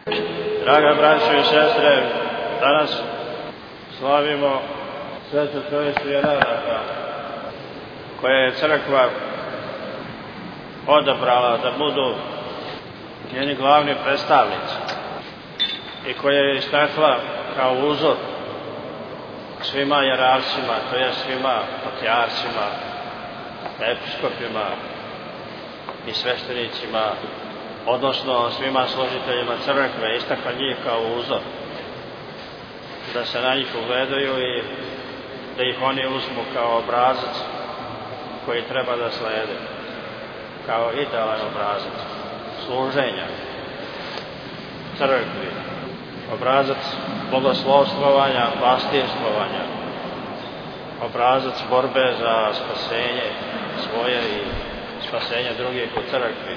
Draga braćo i sestre, danas slavimo Svetu Trojicu Jerarha, koje je crkva odabrala da budu njeni glavni predstavnici i koje je istakla kao uzor svima jerarhima, to je svima patrijarhima, episkopima i sveštenicima, odnosno svima složiteljima crkve, istakla njih kao uzor, da se na njih ugledaju i da ih oni uzmu kao obrazac koji treba da slede, kao idealan obrazac služenja crkvi, obrazac bogoslovstvovanja, pastirstvovanja, obrazac borbe za spasenje svoje i spasenje drugih u crkvi.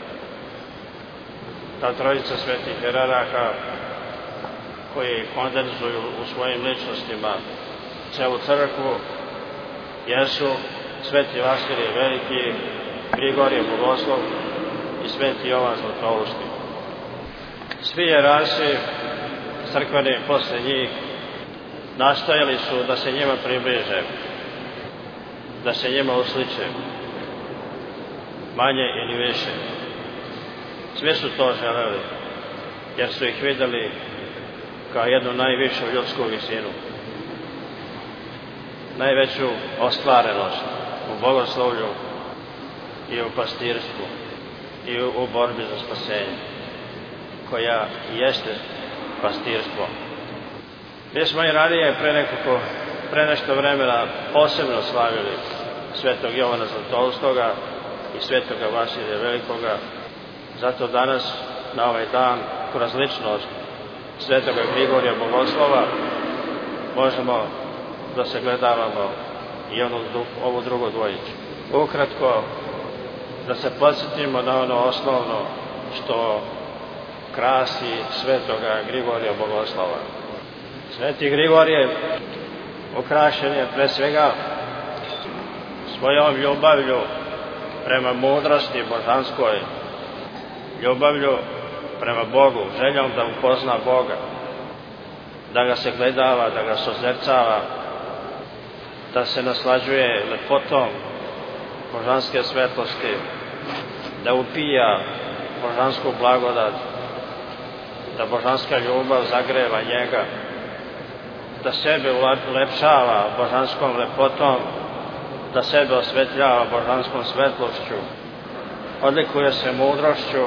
Ta trojica svetih jerarha koji kondenzuju u svojim ličnostima celu crkvu jesu sveti Vasilije Veliki, Grigorije Bogoslov i sveti Jovan Zlatousti. Svi jerarsi crkveni posle njih nastojali su da se njima približe, da se njima usliče, manje ili više. Svi su to želeli, jer su ih videli kao jednu najvišu ljudsku visinu, najveću ostvarenost u bogoslovlju i u pastirstvu i u borbi za spasenje, koja jeste pastirstvo. Mi smo i ranije pre nešto vremena posebno slavili svetog Jovana Zlatoustoga i svetoga Vasilija Velikoga. Zato danas, na ovaj dan, kroz ličnost svetoga Grigorija Bogoslova, možemo da se gledavamo i ovu drugu dvojicu. Ukratko, da se podsjetimo na ono osnovno što krasi svetoga Grigorija Bogoslova. Sveti Grigorije ukrašen je pre svega svojom ljubavlju prema mudrosti božanskoj, ljubavlju prema Bogu, željom da upozna Boga, da ga se gledava, da ga sozercava, da se naslađuje lepotom božanske svetlosti, da upija božansku blagodat, da božanska ljubav zagreva njega, da sebe ulepšava božanskom lepotom, da sebe osvetljava božanskom svetlošću, odlikuje se mudrošću,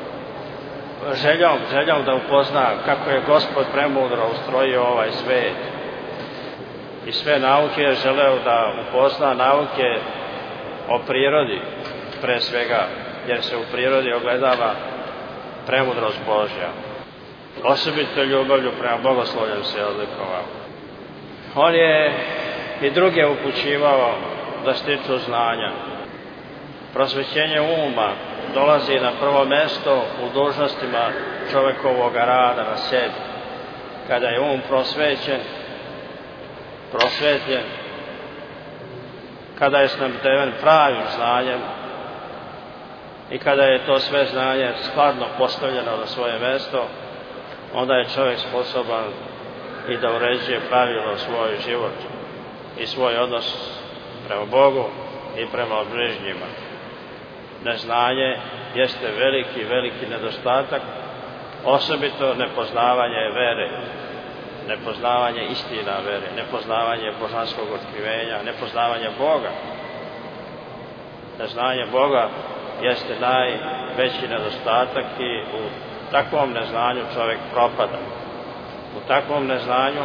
željom da upozna kako je Gospod premudro ustrojio ovaj svet. I sve nauke je želeo da upozna, nauke o prirodi pre svega, jer se u prirodi ogledava premudrost Božja. Osobito ljubavlju prema bogoslovljem se odlikovao. On je i druge upućivao da stiču znanja. Prosvećenje uma dolazi na prvo mesto u dužnostima čovekovog rada na sebi. Kada je um prosvećen, prosvetljen, kada je snabdeven pravim znanjem i kada je to sve znanje skladno postavljeno na svoje mesto, onda je čovjek sposoban i da uređuje pravilno svoj život i svoj odnos prema Bogu i prema bližnjima. Neznanje jeste veliki nedostatak, osobito nepoznavanje vere, nepoznavanje istina vere, nepoznavanje božanskog otkrivenja, nepoznavanje Boga. Neznanje Boga jeste najveći nedostatak i u takvom neznanju čovjek propada. U takvom neznanju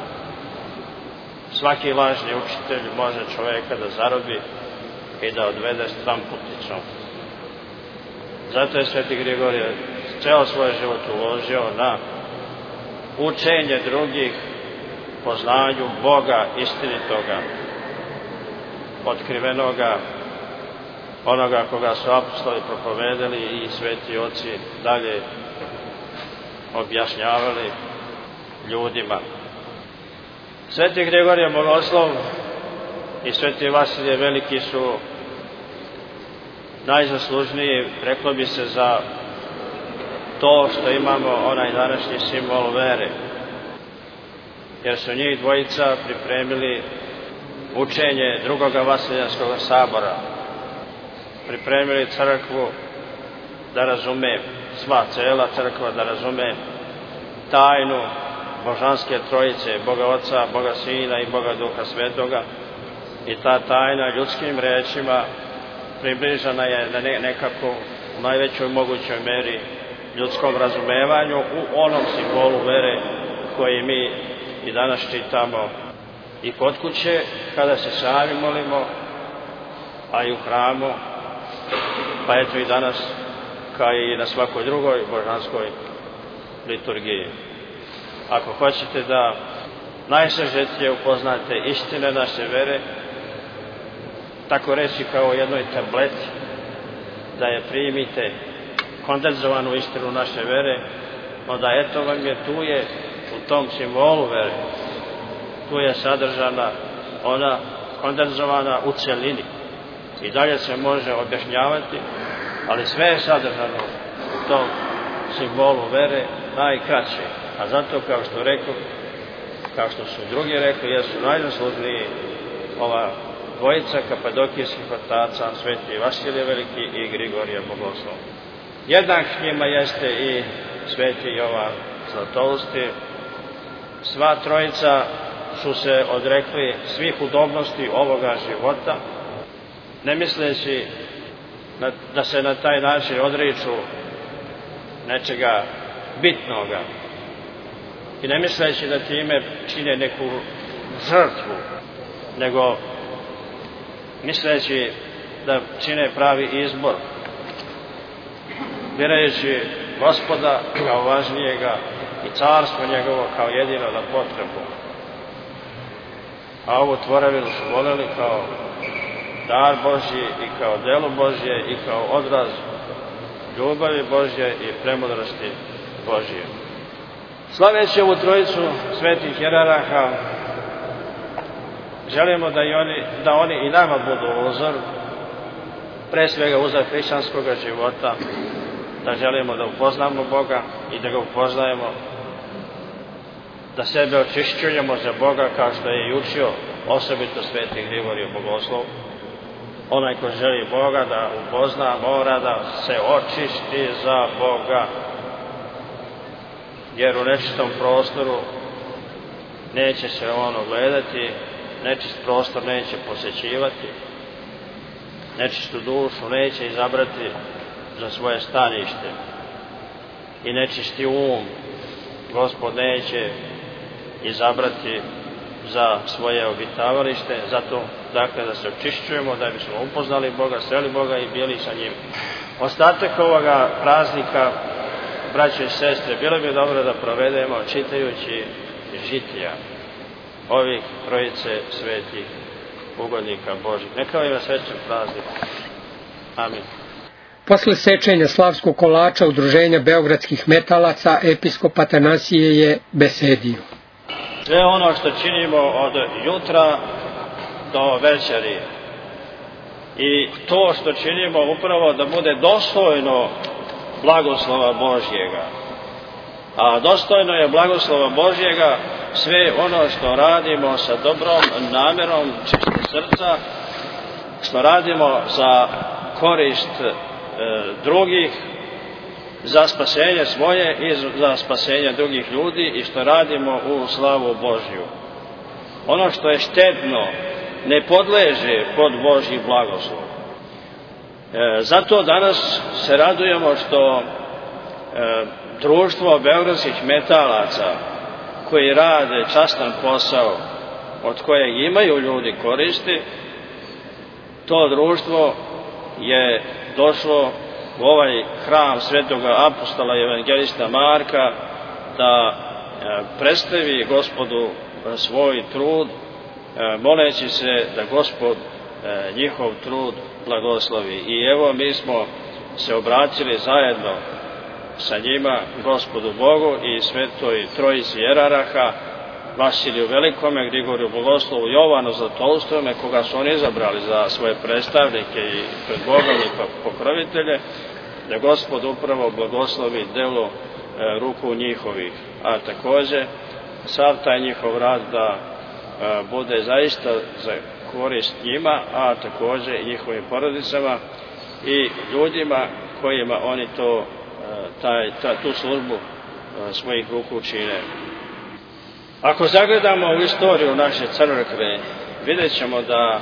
svaki lažni učitelj može čovjeka da zarobi i da odvede stramputicom. Zato je sveti Grigorije ceo svoj život uložio na učenje drugih, poznanju Boga istinitoga, otkrivenoga, onoga koga su apostoli propovedali i sveti oci dalje objašnjavali ljudima. Sveti Grigorije Bogoslov i sveti Vasilije Veliki su najzaslužniji, reklo bi se, za to što imamo onaj današnji simbol vere, jer su njih dvojica pripremili učenje drugoga Vaseljanskog sabora, pripremili crkvu da razume, sva cela crkva da razume tajnu božanske trojice, Boga Oca, Boga Sina i Boga Duha Svetoga, i ta tajna ljudskim rečima približena je na nekako u najvećoj mogućoj meri ljudskom razumevanju u onom simbolu vere koji mi i danas čitamo i kod kuće kada se sami molimo, a i u hramu, pa eto i danas kao i na svakoj drugoj božanskoj liturgiji. Ako hoćete da najsažetije upoznate istine naše vere, tako reći kao jednoj tableti, da je primite kondenzovanu istinu naše vere, onda eto vam je, tu je u tom simbolu vere, tu je sadržana ona kondenzovana u celini. I dalje se može objašnjavati, ali sve je sadržano u tom simbolu vere najkraće. A zato, kao što su drugi rekli, jesu najzaslužniji ova dvojica kapadokijskih otaca, sveti Vasilije Veliki i Grigorije Bogoslov. Jednak njima jeste i sveti Jovan Zlatousti. Sva trojica su se odrekli svih udobnosti ovoga života, ne misleći da se na taj način odriču nečega bitnoga i ne misleći da time čine neku žrtvu, nego misleći da čine pravi izbor, birajući Gospoda kao važnijega i carstvo njegovo kao jedino na potrebu. A ovu tvorevinu su voljeli kao dar Božji i kao delo Božje i kao odraz ljubavi Božje i premudrosti Božje. Slaveći ovu trojicu svetih jeraraha, želimo da oni i nama budu uzor, pre svega uzor hrišćanskog života, da želimo da upoznamo Boga i da ga upoznajemo, da sebe očišćujemo za Boga kao što je i učio osobito sveti Grigorije Bogoslov. Onaj ko želi Boga da upozna mora da se očisti za Boga, jer u nečistom prostoru neće se on ogledati, nečist prostor neće posećivati, nečistu dušu neće izabrati za svoje stanište i nečisti Gospod neće izabrati za svoje obitavalište. Zato, dakle, da se očišćujemo, da bismo upoznali Boga, sreli Boga i bili sa njim. Ostatak ovoga praznika, braćo i sestre, bilo bi dobro da provedemo čitajući žitija ovih trojice svetih ugodnika Božih. Neka vam je srećan praznik. Amin. Posle sečenja slavskog kolača Udruženja beogradskih metalaca, episkop Atanasije je besedio. Sve ono što činimo od jutra do večeri i to što činimo upravo da bude dostojno blagoslova Božjega. A dostojno je blagoslova Božjega sve ono što radimo sa dobrom namerom čistog srca, što radimo za korist drugih, za spasenje svoje i za spasenje drugih ljudi i što radimo u slavu Božju. Ono što je štetno ne podleže pod Božji blagoslov. Zato danas se radujemo što društvo beogradskih metalaca koji rade častan posao od kojeg imaju ljudi koristi, to društvo je došlo u ovaj hram svetoga apostola i evangelista Marka da predstavi Gospodu svoj trud, moleći se da Gospod njihov trud blagoslovi. I evo mi smo se obratili zajedno sa njima Gospodu Bogu i svetoj trojici jeraraha, Vasiliju Velikome, Grigoriju Bogoslovu, Jovanu Zlatoustome, koga su oni izabrali za svoje predstavnike i pred Bogom i pokrovitelje, da Gospod upravo blagoslovi delo ruku njihovih, a takođe sav taj njihov rad da bude zaista za korist njima, a takođe i njihovim porodicama i ljudima kojima oni tu službu svojih ruku čine. Ako zagledamo u istoriju naše crkve, vidjet ćemo da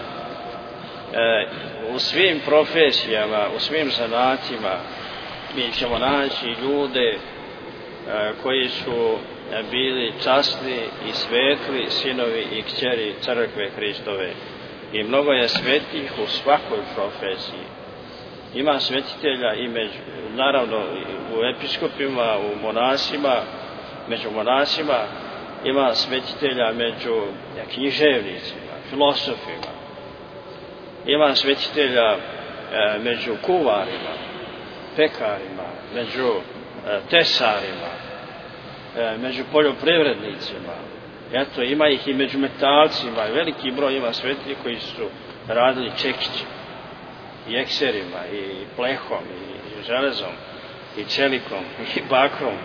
u svim profesijama, u svim zanatima mi ćemo naći ljude koji su bili časni i svetli sinovi i kćeri crkve Hristove. I mnogo je svetih u svakoj profesiji. Ima svetitelja i naravno u episkopima, u monasima, među monasima, ima svetitelja među književnicima, filosofima, ima svetitelja među kuvarima, pekarima, među tesarima, među poljoprivrednicima. Eto, ima ih i među metalcima, veliki broj ima svetitelja koji su radili čekićima, i ekserima, i plehom, i železom, i čelikom, i bakrom.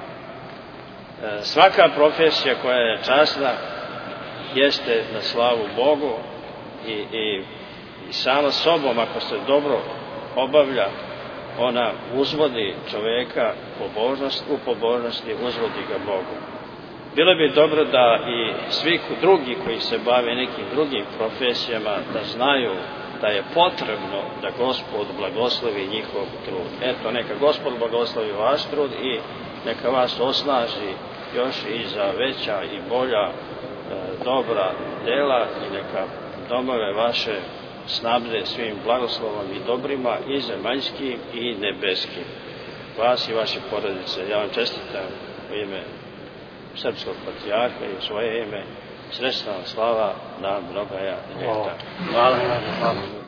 Svaka profesija koja je časna jeste na slavu Bogu i sama sobom, ako se dobro obavlja, ona uzvodi čoveka u pobožnosti, uzvodi ga Bogu. Bilo bi dobro da i svi drugi koji se bave nekim drugim profesijama da znaju da je potrebno da Gospod blagoslovi njihov trud. Eto, neka Gospod blagoslovi vaš trud i neka vas osnaži još i za veća i bolja dobra dela i neka domove vaše snabde svim blagoslovom i dobrima i zemaljskim i nebeskim. Vas i vaše porodice, ja vam čestitam u ime Srpskog patrijarha i u svoje ime. Srećna vam slava na mnogaja ljeta. Hvala.